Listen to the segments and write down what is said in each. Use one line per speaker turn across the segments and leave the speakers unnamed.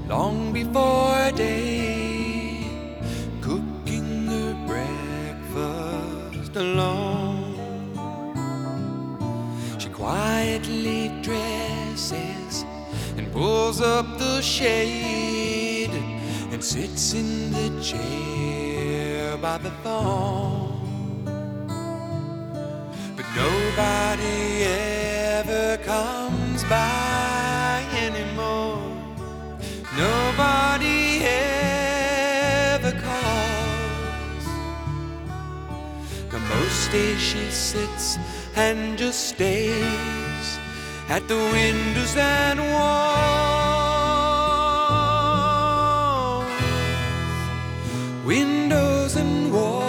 long before day, cooking her breakfast alone. She quietly dresses and pulls up the shade and sits in the chair by the phone. But nobody ever comes by anymore. Nobody ever calls. Now most days she sits and just stares at the windows and walls. Windows and walls.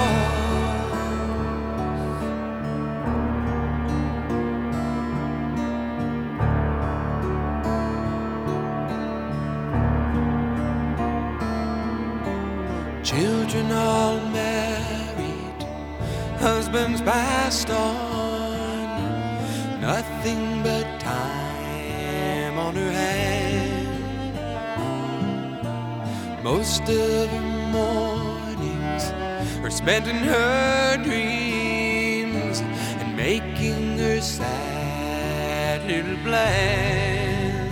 Children all married, husbands passed on, nothing but time on her hand. Most of her mornings are spent in her dreams and making her sad little plans.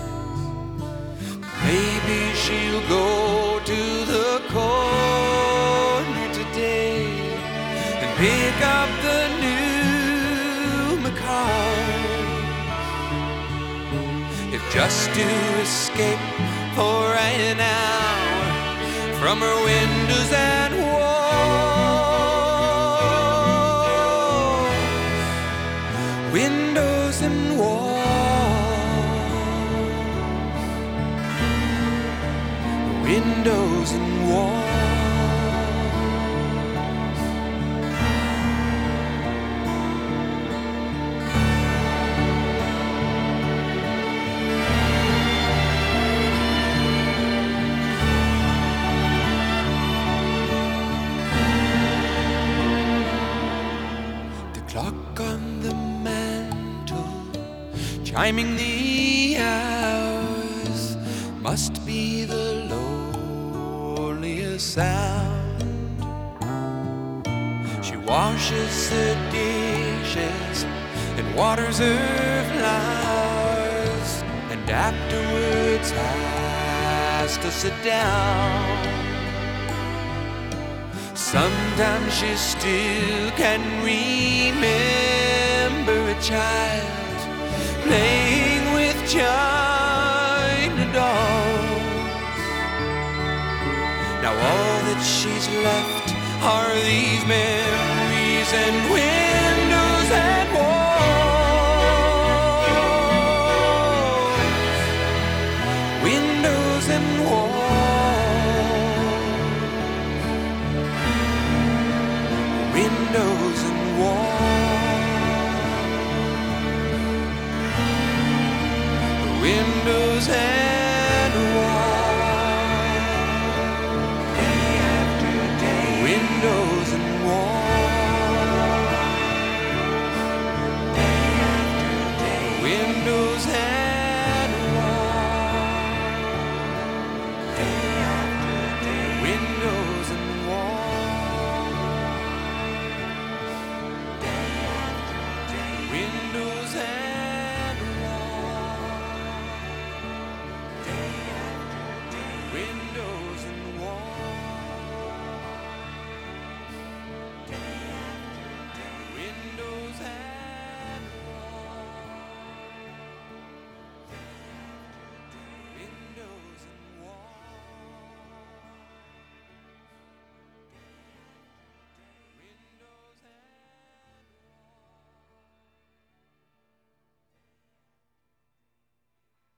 Maybe she'll go to the corner today and pick up the new macaws, if just to escape for an hour from her windows and walls. Windows and walls. Windows and walls. The clock on the mantle, chiming the hours, must be the sound. She washes her dishes and waters her flowers, and afterwards has to sit down. Sometimes she still can remember a child playing with China dolls. Now all that she's left are these memories, and when